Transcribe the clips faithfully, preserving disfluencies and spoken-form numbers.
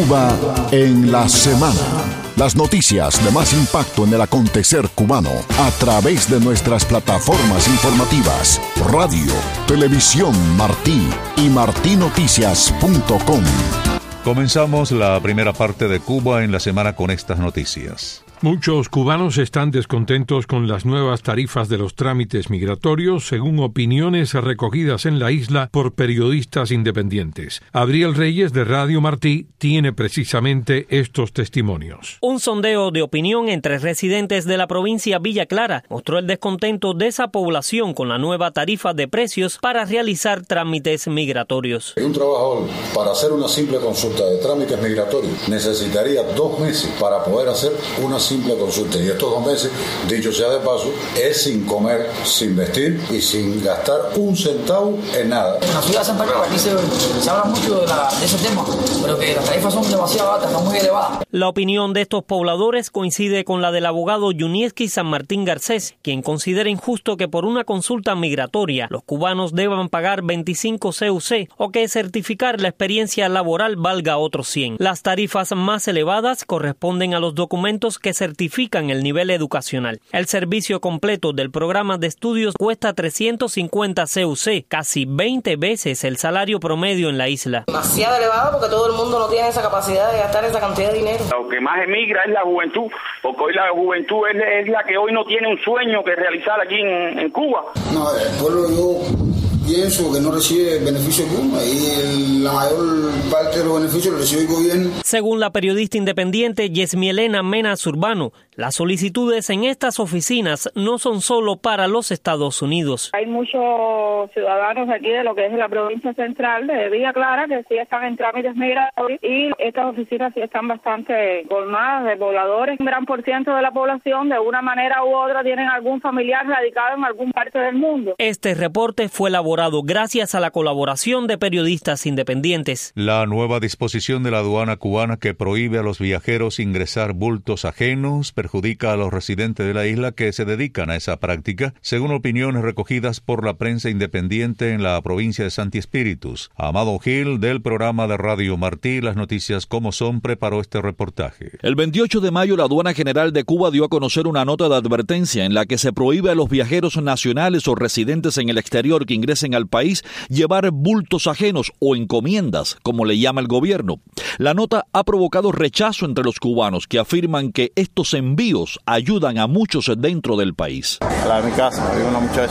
Cuba en la semana. Las noticias de más impacto en el acontecer cubano a través de nuestras plataformas informativas, radio, televisión Martí y martí noticias punto com. Comenzamos la primera parte de Cuba en la semana con estas noticias. Muchos cubanos están descontentos con las nuevas tarifas de los trámites migratorios, según opiniones recogidas en la isla por periodistas independientes. Abriel Reyes, de Radio Martí, tiene precisamente estos testimonios. Un sondeo de opinión entre residentes de la provincia Villa Clara mostró el descontento de esa población con la nueva tarifa de precios para realizar trámites migratorios. Un trabajador, para hacer una simple consulta de trámites migratorios, necesitaría dos meses para poder hacer una simple consulta, y estos dos meses, dicho sea de paso, es sin comer, sin vestir y sin gastar un centavo en nada. En la ciudad de Santa Clara aquí se, se habla mucho de, la, de ese tema, pero que las tarifas son demasiado altas, están muy elevadas. La opinión de estos pobladores coincide con la del abogado Yunieski San Martín Garcés, quien considera injusto que por una consulta migratoria los cubanos deban pagar veinticinco C U C o que certificar la experiencia laboral valga otros cien. Las tarifas más elevadas corresponden a los documentos que certifican el nivel educacional. El servicio completo del programa de estudios cuesta trescientos cincuenta C U C, casi veinte veces el salario promedio en la isla. Demasiado elevado porque todo el mundo no tiene esa capacidad de gastar esa cantidad de dinero. Lo que más emigra es la juventud, porque hoy la juventud es, es la que hoy no tiene un sueño que realizar aquí en, en Cuba. No, el pueblo yo pienso que no recibe beneficios de Cuba y la mayor parte de los beneficios los recibe el gobierno. Según la periodista independiente Yesmielena Mena Zurbano, las solicitudes en estas oficinas no son solo para los Estados Unidos. Hay muchos ciudadanos aquí de lo que es la provincia central de Villa Clara que sí están en trámites migratorios y estas oficinas sí están bastante colmadas de pobladores. Un gran por ciento de la población de una manera u otra tienen algún familiar radicado en algún parte del mundo. Este reporte fue elaborado gracias a la colaboración de periodistas independientes. La nueva disposición de la aduana cubana que prohíbe a los viajeros ingresar bultos ajenos perjudica a los residentes de la isla que se dedican a esa práctica, según opiniones recogidas por la prensa independiente en la provincia de Santi Espíritus. Amado Gil, del programa de Radio Martí, Las Noticias Como Son, preparó este reportaje. El veintiocho de mayo, la Aduana General de Cuba dio a conocer una nota de advertencia en la que se prohíbe a los viajeros nacionales o residentes en el exterior que ingresen al país llevar bultos ajenos o encomiendas, como le llama el gobierno. La nota ha provocado rechazo entre los cubanos que afirman que estos envíos ayudan a muchos dentro del país. En mi casa hay una muchacha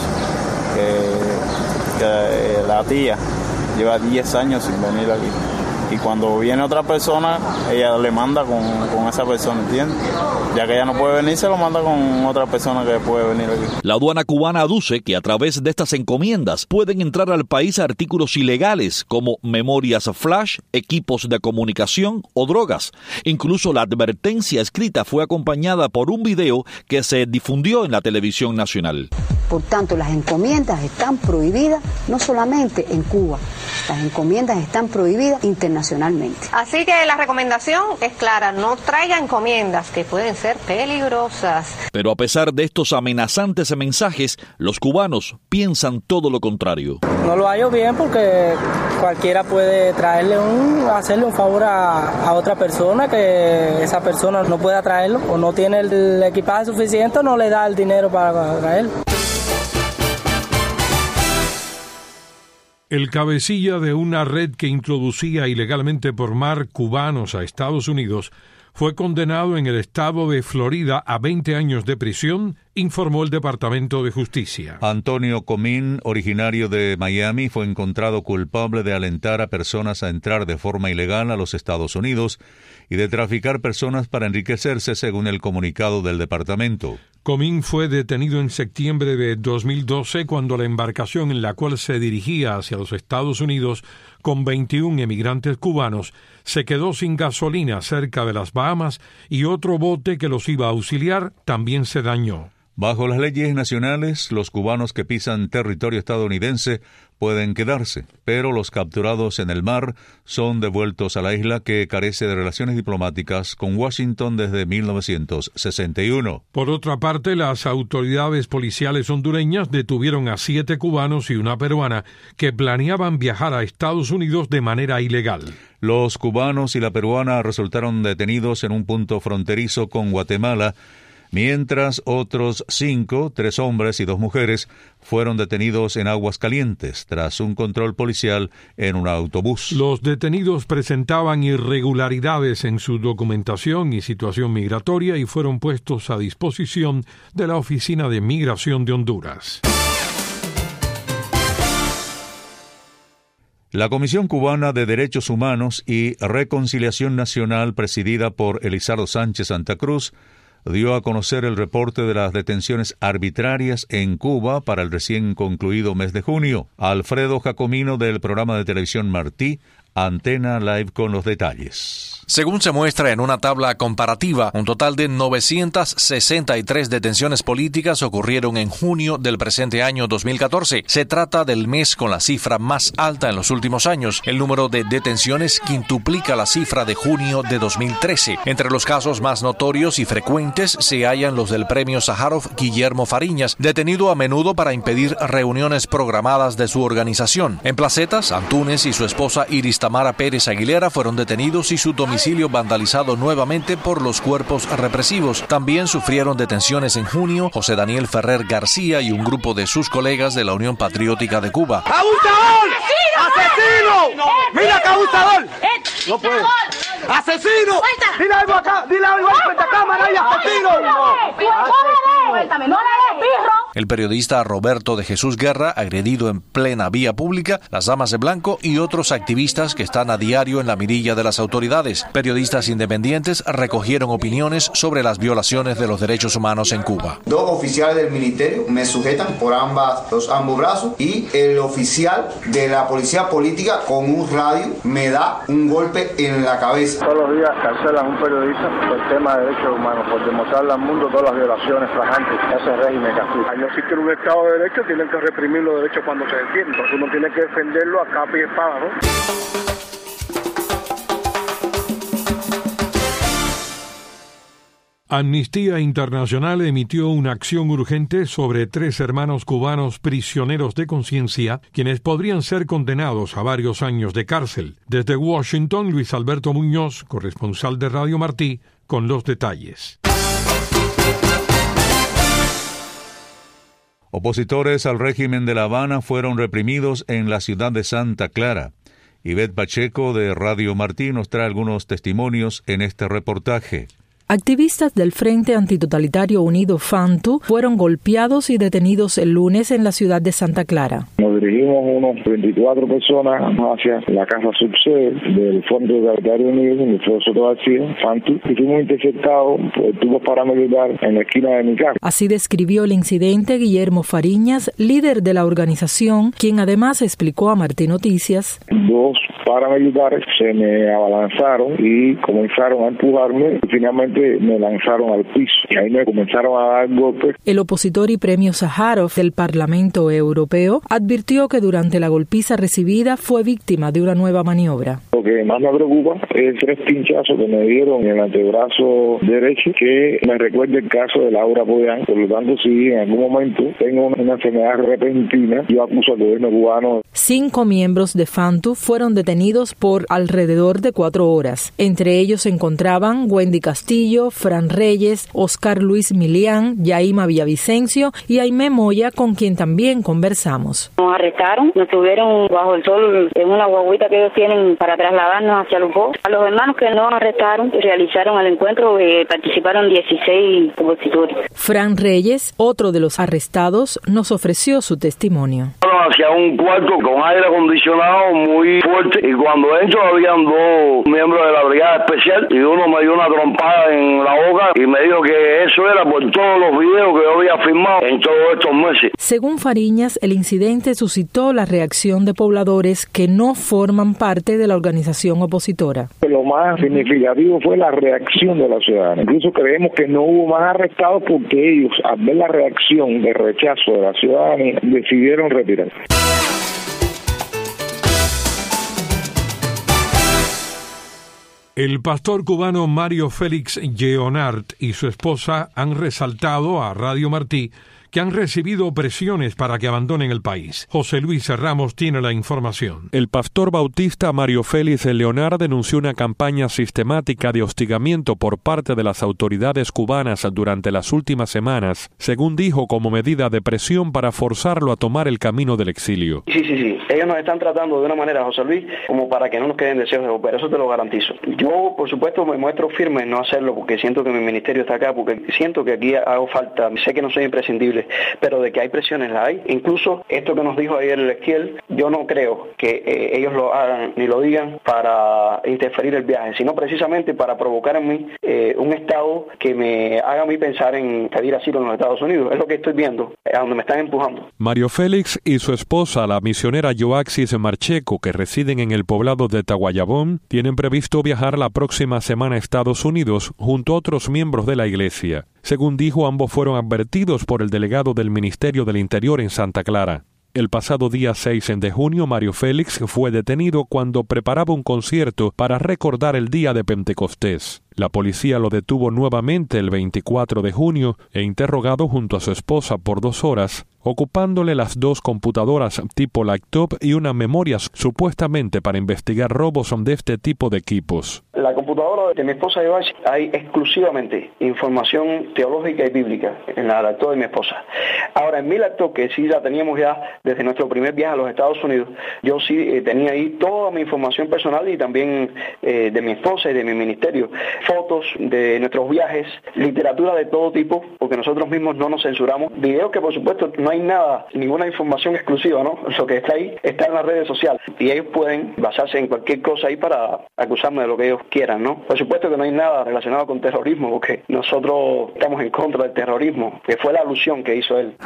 que, que la tía lleva diez años sin venir aquí. Y cuando viene otra persona, ella le manda con, con esa persona, ¿entiendes? Ya que ella no puede venir, se lo manda con otra persona que puede venir aquí. La aduana cubana aduce que a través de estas encomiendas pueden entrar al país artículos ilegales como memorias flash, equipos de comunicación o drogas. Incluso la advertencia escrita fue acompañada por un video que se difundió en la televisión nacional. Por tanto, las encomiendas están prohibidas no solamente en Cuba, las encomiendas están prohibidas internacionalmente. Así que la recomendación es clara, no traiga encomiendas que pueden ser peligrosas. Pero a pesar de estos amenazantes mensajes, los cubanos piensan todo lo contrario. No lo hallo bien porque cualquiera puede traerle un, hacerle un favor a, a otra persona que esa persona no pueda traerlo o no tiene el equipaje suficiente o no le da el dinero para traerlo. El cabecilla de una red que introducía ilegalmente por mar cubanos a Estados Unidos fue condenado en el estado de Florida a veinte años de prisión, informó el Departamento de Justicia. Antonio Comín, originario de Miami, fue encontrado culpable de alentar a personas a entrar de forma ilegal a los Estados Unidos y de traficar personas para enriquecerse, según el comunicado del departamento. Comín fue detenido en septiembre de dos mil doce cuando la embarcación en la cual se dirigía hacia los Estados Unidos con veintiún emigrantes cubanos se quedó sin gasolina cerca de las Bahamas y otro bote que los iba a auxiliar también se dañó. Bajo las leyes nacionales, los cubanos que pisan territorio estadounidense pueden quedarse, pero los capturados en el mar son devueltos a la isla, que carece de relaciones diplomáticas con Washington desde mil novecientos sesenta y uno. Por otra parte, las autoridades policiales hondureñas detuvieron a siete cubanos y una peruana que planeaban viajar a Estados Unidos de manera ilegal. Los cubanos y la peruana resultaron detenidos en un punto fronterizo con Guatemala, mientras otros cinco, tres hombres y dos mujeres, fueron detenidos en Aguascalientes tras un control policial en un autobús. Los detenidos presentaban irregularidades en su documentación y situación migratoria y fueron puestos a disposición de la Oficina de Migración de Honduras. La Comisión Cubana de Derechos Humanos y Reconciliación Nacional, presidida por Elizardo Sánchez Santa Cruz, dio a conocer el reporte de las detenciones arbitrarias en Cuba para el recién concluido mes de junio. Alfredo Jacomino, del programa de televisión Martí, Antena Live, con los detalles. Según se muestra en una tabla comparativa, un total de novecientas sesenta y tres detenciones políticas ocurrieron en junio del presente año dos mil catorce. Se trata del mes con la cifra más alta en los últimos años. El número de detenciones quintuplica la cifra de junio de dos mil trece. Entre los casos más notorios y frecuentes se hallan los del premio Sájarov Guillermo Fariñas, detenido a menudo para impedir reuniones programadas de su organización. En Placetas, Antunes y su esposa Iris Tamara Pérez Aguilera fueron detenidos y su domicilio vandalizado nuevamente por los cuerpos represivos. También sufrieron detenciones en junio José Daniel Ferrer García y un grupo de sus colegas de la Unión Patriótica de Cuba. ¡Abusador! ¡Asesino! ¡Mira qué abusador! No puede. ¡Asesino! ¡Dile algo acá! ¡Dile algo frente a cámara y asesino! El periodista Roberto de Jesús Guerra, agredido en plena vía pública, las damas de blanco y otros activistas que están a diario en la mirilla de las autoridades. Periodistas independientes recogieron opiniones sobre las violaciones de los derechos humanos en Cuba. Dos oficiales del ministerio me sujetan por ambas, los ambos brazos, y el oficial de la policía política con un radio me da un golpe en la cabeza. Todos los días cancelan un periodista por el tema de derechos humanos, por demostrarle al mundo todas las violaciones flajantes que hace el régimen castiga. Al no existir un Estado de Derecho, tienen que reprimir los derechos cuando se defienden. Entonces uno tiene que defenderlo a capa y espada, ¿no? Amnistía Internacional emitió una acción urgente sobre tres hermanos cubanos prisioneros de conciencia, quienes podrían ser condenados a varios años de cárcel. Desde Washington, Luis Alberto Muñoz, corresponsal de Radio Martí, con los detalles. Opositores al régimen de La Habana fueron reprimidos en la ciudad de Santa Clara. Ivette Pacheco, de Radio Martí, nos trae algunos testimonios en este reportaje. Activistas del Frente Antitotalitario Unido FANTU fueron golpeados y detenidos el lunes en la ciudad de Santa Clara. Nos dirigimos unos veinticuatro personas hacia la casa subsede del Frente Totalitario Unido, en el Foro Soto García, FANTU, y fuimos interceptados por tubos paramilitares en la esquina de mi casa. Así describió el incidente Guillermo Fariñas, líder de la organización, quien además explicó a Martí Noticias. Dos paramilitares se me abalanzaron y comenzaron a empujarme y finalmente me lanzaron al piso y ahí me comenzaron a dar golpes. El opositor y premio Sájarov del Parlamento Europeo advirtió que durante la golpiza recibida fue víctima de una nueva maniobra. Lo que más me preocupa es tres pinchazos que me dieron en el antebrazo derecho, que me recuerda el caso de Laura Poyán. Por lo tanto, si en algún momento tengo una enfermedad repentina, yo acuso al gobierno cubano. Cinco miembros de FANTU fueron detenidos por alrededor de cuatro horas. Entre ellos se encontraban Wendy Castillo, Fran Reyes, Oscar Luis Milián, Yaima Villavicencio y Aimé Moya, con quien también conversamos. Nos arrestaron, nos tuvieron bajo el sol en una guaguita que ellos tienen para trasladarnos hacia Lupó. A los hermanos que nos arrestaron y realizaron el encuentro, eh, participaron dieciséis opositores. Fran Reyes, otro de los arrestados, nos ofreció su testimonio. Los hacia un cuarto con aire acondicionado muy fuerte y cuando entro habían dos miembros de la brigada especial y uno me dio una trompada en la boca y me dijo que eso era por todos los videos que yo había filmado en todos estos meses. Según Fariñas, el incidente suscitó la reacción de pobladores que no forman parte de la organización opositora. Lo más significativo fue la reacción de la ciudadana. Incluso creemos que no hubo más arrestados porque ellos, al ver la reacción de rechazo de la ciudadanía, decidieron retirarse. El pastor cubano Mario Félix Lleonart y su esposa han resaltado a Radio Martí que han recibido presiones para que abandonen el país. José Luis Ramos tiene la información. El pastor bautista Mario Félix Lleonart denunció una campaña sistemática de hostigamiento por parte de las autoridades cubanas durante las últimas semanas, según dijo, como medida de presión para forzarlo a tomar el camino del exilio. Sí, sí, sí. Ellos nos están tratando de una manera, José Luis, como para que no nos queden deseos de volver. Eso te lo garantizo. Yo, por supuesto, me muestro firme en no hacerlo porque siento que mi ministerio está acá, porque siento que aquí hago falta. Sé que no soy imprescindible, pero de que hay presiones la hay. Incluso esto que nos dijo ayer el Esquiel, yo no creo que eh, ellos lo hagan ni lo digan para interferir el viaje, sino precisamente para provocar en mí eh, un estado que me haga a mí pensar en pedir asilo en los Estados Unidos. Es lo que estoy viendo, a donde me están empujando. Mario Félix y su esposa, la misionera Joaxis Marcheco, que residen en el poblado de Taguayabón, tienen previsto viajar la próxima semana a Estados Unidos junto a otros miembros de la iglesia. Según dijo, ambos fueron advertidos por el delegado del Ministerio del Interior en Santa Clara. El pasado día seis de junio, Mario Félix fue detenido cuando preparaba un concierto para recordar el día de Pentecostés. La policía lo detuvo nuevamente el veinticuatro de junio e interrogado junto a su esposa por dos horas, ocupándole las dos computadoras tipo laptop y una memoria supuestamente para investigar robos de este tipo de equipos. La computadora de mi esposa Iván hay exclusivamente información teológica y bíblica en la laptop de mi esposa. Ahora, en mi laptop, que sí la teníamos ya desde nuestro primer viaje a los Estados Unidos, yo sí eh, tenía ahí toda mi información personal y también eh, de mi esposa y de mi ministerio. Fotos de nuestros viajes, literatura de todo tipo, porque nosotros mismos no nos censuramos. Videos que por supuesto no hay nada, ninguna información exclusiva, ¿no? Lo que está ahí está en las redes sociales y ellos pueden basarse en cualquier cosa ahí para acusarme de lo que ellos quieran, ¿no? Por supuesto que no hay nada relacionado con terrorismo, porque nosotros estamos en contra del terrorismo, que fue la alusión que hizo él.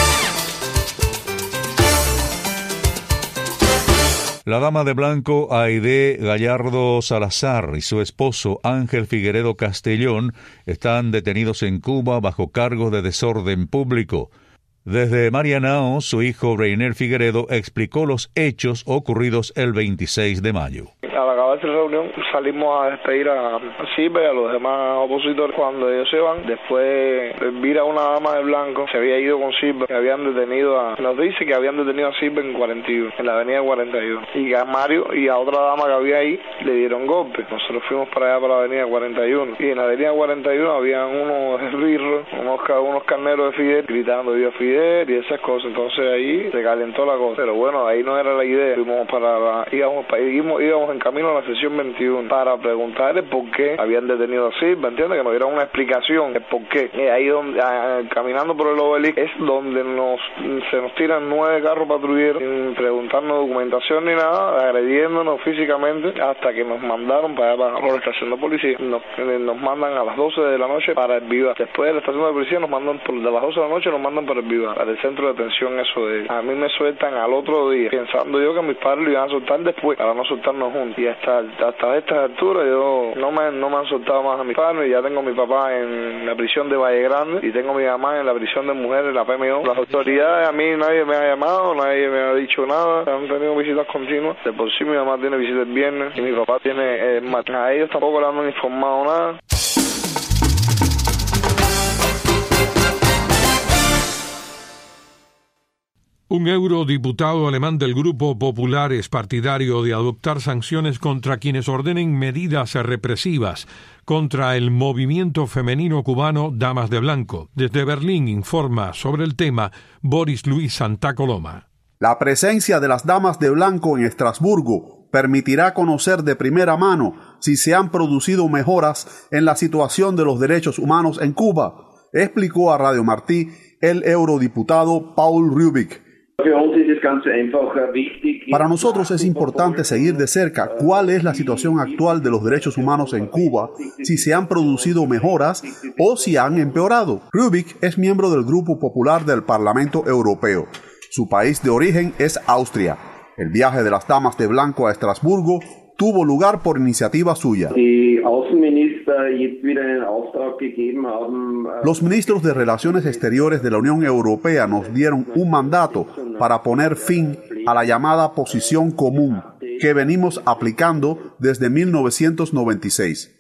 La dama de blanco Aide Gallardo Salazar y su esposo Ángel Figueredo Castellón están detenidos en Cuba bajo cargos de desorden público. Desde Marianao, su hijo Reiner Figueredo explicó los hechos ocurridos el veintiséis de mayo. Al acabar la reunión salimos a despedir a Silva y a los demás opositores. Cuando ellos se van, después Elvira, una dama de blanco, se había ido con Silva, que habían detenido a, nos dice que habían detenido a Silva en cuarenta y uno, en la avenida cuarenta y uno, y a Mario y a otra dama que había ahí le dieron golpes. Nosotros fuimos para allá, para la avenida cuarenta y uno, y en la avenida cuarenta y uno habían unos esbirros, unos, unos carneros de Fidel gritando viva Fidel y esas cosas. Entonces ahí se calentó la cosa, pero bueno, ahí no era la idea. Fuimos para la, íbamos, íbamos, íbamos en camino a la sesión veintiuno para preguntarle por qué habían detenido a Silva, ¿entiendes? Que nos dieran una explicación de por qué. Y ahí donde, a, caminando por el Obelisco, es donde nos se nos tiran nueve carros patrulleros sin preguntarnos documentación ni nada, agrediéndonos físicamente, hasta que nos mandaron para, para la estación de policía. Nos, nos mandan a las doce de la noche para el Vivar. Después de la estación de policía nos mandan por, de las doce de la noche nos mandan para el Vivar, para el centro de atención. Eso de a mí me sueltan al otro día, pensando yo que mis padres lo iban a soltar después para no soltarnos juntos. Y hasta, hasta estas alturas yo no me, no me han soltado más a mis padres. Y ya tengo a mi papá en la prisión de Valle Grande y tengo a mi mamá en la prisión de mujeres, en la P M O. Las autoridades, a mí nadie me ha llamado, nadie me ha dicho nada, han tenido visitas continuas. De por sí mi mamá tiene visitas el viernes y mi papá tiene eh, más. A ellos tampoco le han informado nada. Un eurodiputado alemán del Grupo Popular es partidario de adoptar sanciones contra quienes ordenen medidas represivas contra el movimiento femenino cubano Damas de Blanco. Desde Berlín informa sobre el tema Boris Luis Santa Coloma. La presencia de las Damas de Blanco en Estrasburgo permitirá conocer de primera mano si se han producido mejoras en la situación de los derechos humanos en Cuba, explicó a Radio Martí el eurodiputado Paul Rubik. Para nosotros es importante seguir de cerca cuál es la situación actual de los derechos humanos en Cuba, si se han producido mejoras o si han empeorado. Rubik es miembro del Grupo Popular del Parlamento Europeo. Su país de origen es Austria. El viaje de las damas de blanco a Estrasburgo tuvo lugar por iniciativa suya. Los ministros de Relaciones Exteriores de la Unión Europea nos dieron un mandato para poner fin a la llamada posición común que venimos aplicando desde mil novecientos noventa y seis.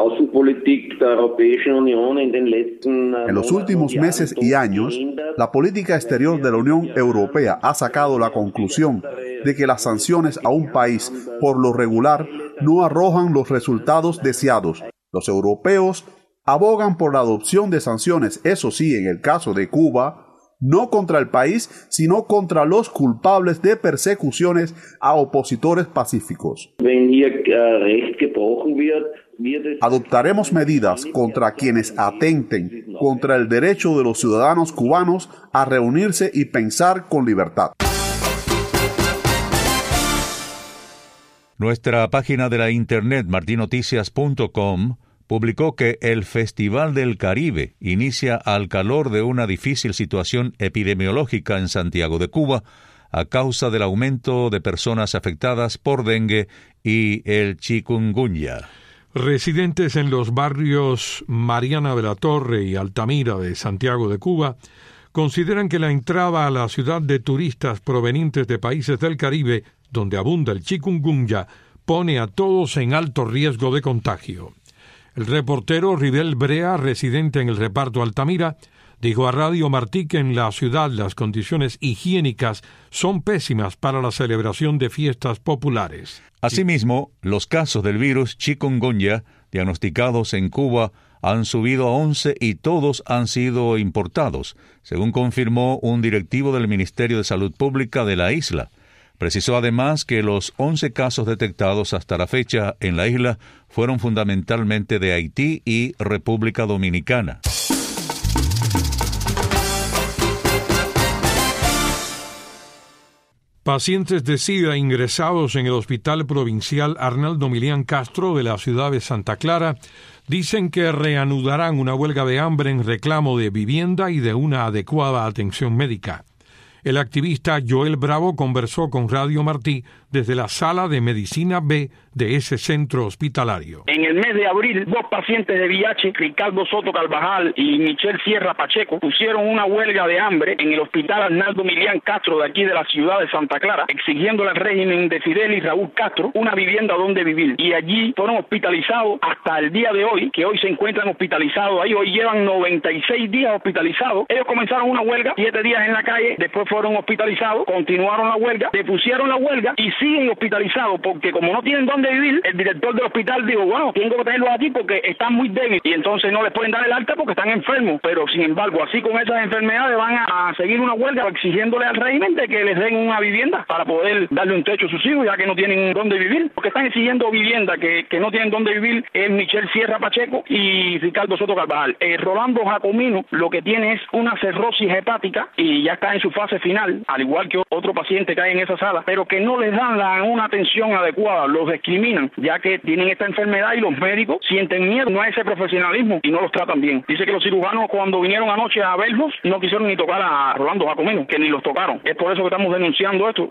En los últimos meses y años, la política exterior de la Unión Europea ha sacado la conclusión de que las sanciones a un país, por lo regular, no arrojan los resultados deseados. Los europeos abogan por la adopción de sanciones, eso sí, en el caso de Cuba, no contra el país, sino contra los culpables de persecuciones a opositores pacíficos. Adoptaremos medidas contra quienes atenten contra el derecho de los ciudadanos cubanos a reunirse y pensar con libertad. Nuestra página de la internet martin noticias punto com publicó que el Festival del Caribe inicia al calor de una difícil situación epidemiológica en Santiago de Cuba a causa del aumento de personas afectadas por dengue y el chikungunya. Residentes en los barrios Mariana de la Torre y Altamira de Santiago de Cuba consideran que la entrada a la ciudad de turistas provenientes de países del Caribe, donde abunda el chikungunya, pone a todos en alto riesgo de contagio. El reportero Ribel Brea, residente en el reparto Altamira, dijo a Radio Martí que en la ciudad las condiciones higiénicas son pésimas para la celebración de fiestas populares. Asimismo, los casos del virus chikungunya diagnosticados en Cuba han subido a once y todos han sido importados, según confirmó un directivo del Ministerio de Salud Pública de la isla. Precisó además que los once casos detectados hasta la fecha en la isla fueron fundamentalmente de Haití y República Dominicana. Pacientes de SIDA ingresados en el Hospital Provincial Arnaldo Milián Castro de la ciudad de Santa Clara dicen que reanudarán una huelga de hambre en reclamo de vivienda y de una adecuada atención médica. El activista Joel Bravo conversó con Radio Martí desde la sala de Medicina B de ese centro hospitalario. En el mes de abril, dos pacientes de V I H, Ricardo Soto Carvajal y Michelle Sierra Pacheco, pusieron una huelga de hambre en el Hospital Arnaldo Milián Castro de aquí de la ciudad de Santa Clara, exigiendo al régimen de Fidel y Raúl Castro una vivienda donde vivir. Y allí fueron hospitalizados hasta el día de hoy, que hoy se encuentran hospitalizados ahí. Hoy llevan noventa y seis días hospitalizados. Ellos comenzaron una huelga, siete días en la calle, después fueron hospitalizados, continuaron la huelga, depusieron la huelga y siguen hospitalizados porque como no tienen dónde vivir, el director del hospital dijo, bueno, tengo que tenerlos aquí porque están muy débiles y entonces no les pueden dar el alta porque están enfermos, pero sin embargo, así con esas enfermedades van a seguir una huelga exigiéndole al régimen de que les den una vivienda para poder darle un techo a sus hijos ya que no tienen dónde vivir, porque están exigiendo vivienda que, que no tienen dónde vivir es Michelle Sierra Pacheco y Ricardo Soto Carvajal. Eh, Rolando Jacomino lo que tiene es una cirrosis hepática y ya está en su fase final, al igual que otro paciente que hay en esa sala, pero que no les dan la, una atención adecuada, los discriminan, ya que tienen esta enfermedad y los médicos sienten miedo no a ese profesionalismo y no los tratan bien. Dice que los cirujanos cuando vinieron anoche a verlos no quisieron ni tocar a Rolando Jacomino, que ni los tocaron. Es por eso que estamos denunciando esto.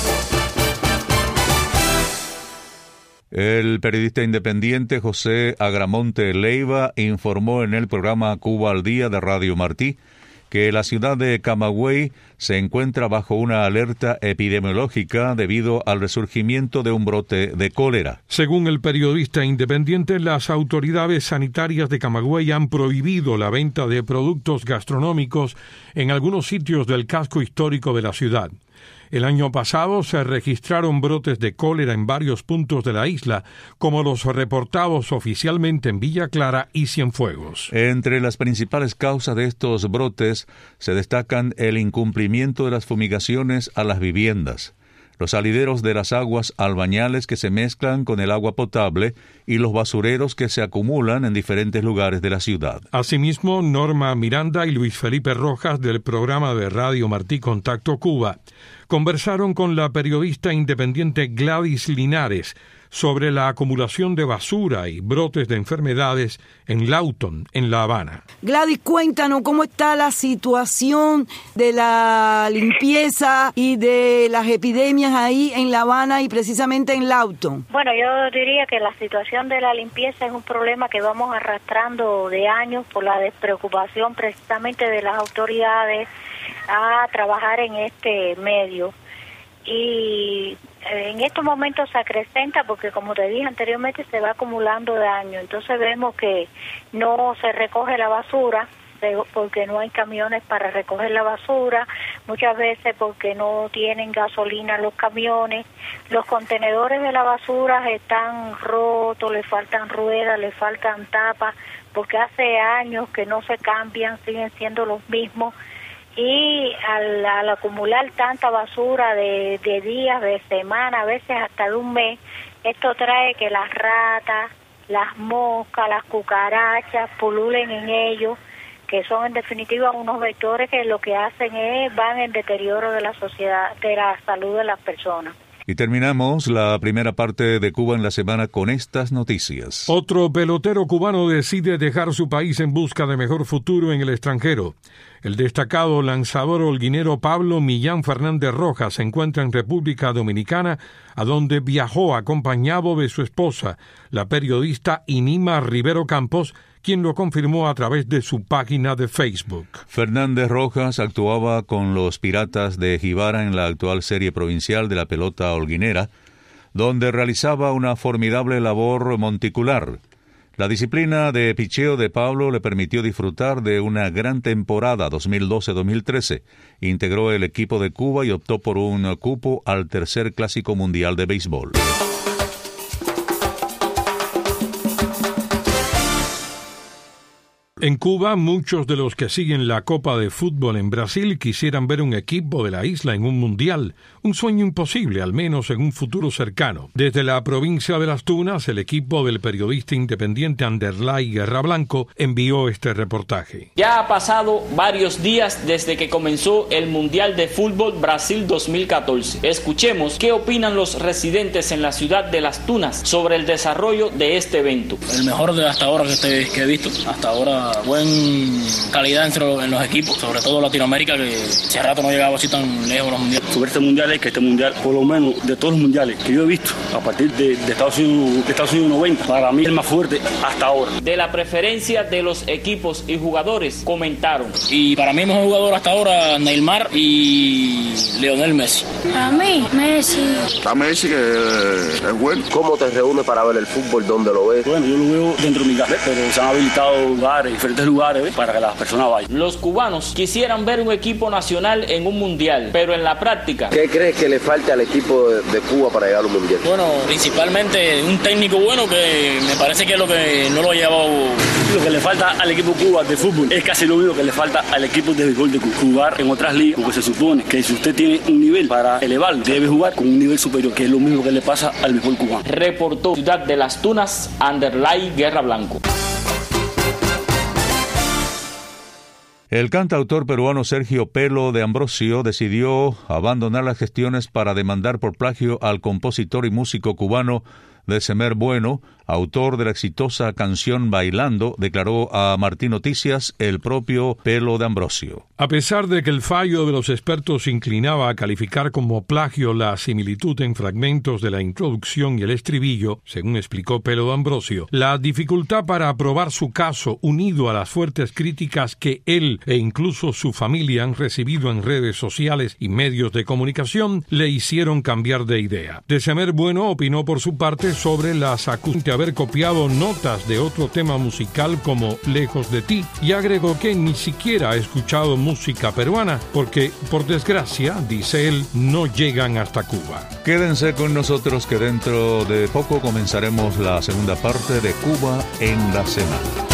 El periodista independiente José Agramonte Leiva informó en el programa Cuba al Día de Radio Martí que la ciudad de Camagüey se encuentra bajo una alerta epidemiológica debido al resurgimiento de un brote de cólera. Según el periodista independiente, las autoridades sanitarias de Camagüey han prohibido la venta de productos gastronómicos en algunos sitios del casco histórico de la ciudad. El año pasado se registraron brotes de cólera en varios puntos de la isla, como los reportados oficialmente en Villa Clara y Cienfuegos. Entre las principales causas de estos brotes se destacan el incumplimiento de las fumigaciones a las viviendas, los salideros de las aguas albañales que se mezclan con el agua potable y los basureros que se acumulan en diferentes lugares de la ciudad. Asimismo, Norma Miranda y Luis Felipe Rojas del programa de Radio Martí Contacto Cuba conversaron con la periodista independiente Gladys Linares sobre la acumulación de basura y brotes de enfermedades en Lawton, en La Habana. Gladys, cuéntanos cómo está la situación de la limpieza y de las epidemias ahí en La Habana y precisamente en Lawton. Bueno, yo diría que la situación de la limpieza es un problema que vamos arrastrando de años por la despreocupación precisamente de las autoridades a trabajar en este medio. Y en estos momentos se acrecenta porque, como te dije anteriormente, se va acumulando daño. Entonces vemos que no se recoge la basura porque no hay camiones para recoger la basura, muchas veces porque no tienen gasolina los camiones, los contenedores de la basura están rotos, le faltan ruedas, le faltan tapas, porque hace años que no se cambian, siguen siendo los mismos. Y al, al acumular tanta basura de, de días, de semanas, a veces hasta de un mes, esto trae que las ratas, las moscas, las cucarachas pululen en ellos, que son en definitiva unos vectores que lo que hacen es van en deterioro de la sociedad, de la salud de las personas. Y terminamos la primera parte de Cuba en la semana con estas noticias. Otro pelotero cubano decide dejar su país en busca de mejor futuro en el extranjero. El destacado lanzador holguinero Pablo Millán Fernández Rojas se encuentra en República Dominicana, a donde viajó acompañado de su esposa, la periodista Inima Rivero Campos, quien lo confirmó a través de su página de Facebook. Fernández Rojas actuaba con los Piratas de Jibara en la actual serie provincial de la pelota holguinera, donde realizaba una formidable labor monticular. La disciplina de picheo de Pablo le permitió disfrutar de una gran temporada dos mil doce dos mil trece. Integró el equipo de Cuba y optó por un cupo al tercer Clásico Mundial de Béisbol. En Cuba, muchos de los que siguen la Copa de Fútbol en Brasil quisieran ver un equipo de la isla en un mundial, un sueño imposible, al menos en un futuro cercano. Desde la provincia de Las Tunas, el equipo del periodista independiente Anderlay Guerra Blanco envió este reportaje. Ya ha pasado varios días desde que comenzó el Mundial de Fútbol Brasil dos mil catorce. Escuchemos qué opinan los residentes en la ciudad de Las Tunas sobre el desarrollo de este evento. El mejor de hasta ahora que, este, que he visto, hasta ahora buena calidad en los equipos, sobre todo Latinoamérica, que hace rato no llegaba así tan lejos los mundiales. Sobre este mundial es que este mundial, por lo menos de todos los mundiales que yo he visto, a partir de, de, Estados Unidos, de Estados Unidos noventa, para mí es el más fuerte hasta ahora. De la preferencia de los equipos y jugadores, comentaron. Y para mí el mejor jugador hasta ahora, Neymar y Lionel Messi. Para mí, Messi. Está Messi, que es bueno. ¿Cómo te reúnes para ver el fútbol? ¿Dónde lo ves? Bueno, yo lo veo dentro de mi casa, pero se han habilitado lugares, diferentes lugares, ¿ves? Para que las personas vayan. Los cubanos quisieran ver un equipo nacional en un mundial, pero en la práctica... ¿Qué crees que le falta al equipo de, de Cuba para llegar a un mundial? Bueno, principalmente un técnico bueno, que me parece que es lo que no lo ha llevado. Lo que le falta al equipo Cuba de fútbol es casi lo mismo que le falta al equipo de béisbol de Cuba. Jugar en otras ligas, porque se supone que si usted tiene un nivel para elevarlo, debe jugar con un nivel superior, que es lo mismo que le pasa al béisbol cubano. Reportó Ciudad de Las Tunas, Anderlay Guerra Blanco. El cantautor peruano Sergio Pelo de Ambrosio decidió abandonar las gestiones para demandar por plagio al compositor y músico cubano December Bueno, autor de la exitosa canción Bailando, declaró a Martí Noticias el propio Pelo de Ambrosio. A pesar de que el fallo de los expertos inclinaba a calificar como plagio la similitud en fragmentos de la introducción y el estribillo, según explicó Pelo de Ambrosio, la dificultad para aprobar su caso, unido a las fuertes críticas que él e incluso su familia han recibido en redes sociales y medios de comunicación, le hicieron cambiar de idea. December Bueno opinó por su parte sobre las acusaciones de haber copiado notas de otro tema musical como Lejos de ti, y agregó que ni siquiera ha escuchado música peruana porque, por desgracia, dice él, no llegan hasta Cuba. Quédense con nosotros que dentro de poco comenzaremos la segunda parte de Cuba en la semana.